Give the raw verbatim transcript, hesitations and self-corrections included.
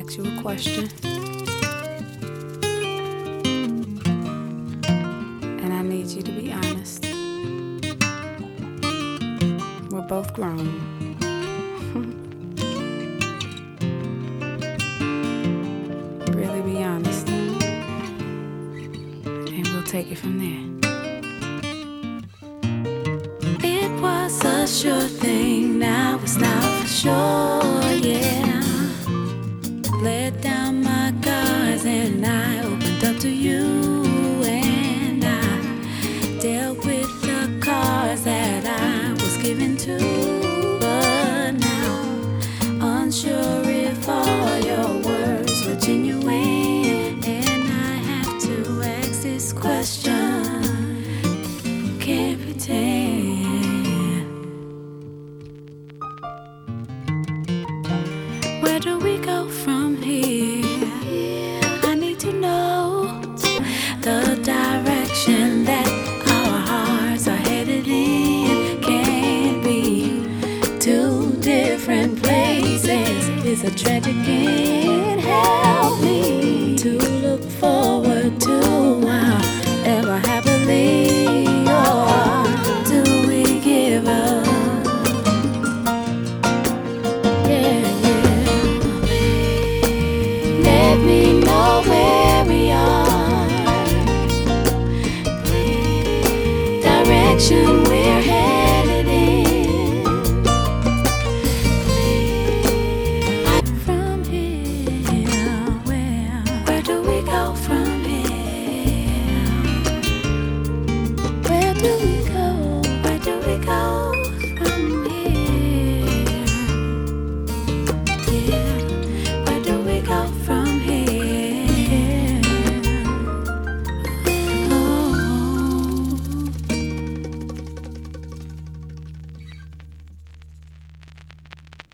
ask you a question. And I need you to be honest. We're both grown. Really be honest. And we'll take it from there. It was a sure thing, now it's not for sure, yeah. Let down my guards and I opened up to you, and I dealt with the cards that I was given to. But now, unsure if all your words were genuine, and I have to ask this question, can't pretend. Where do we go from here? I need to know the direction that our hearts are headed in. Can't be two different places. It's a tragic end.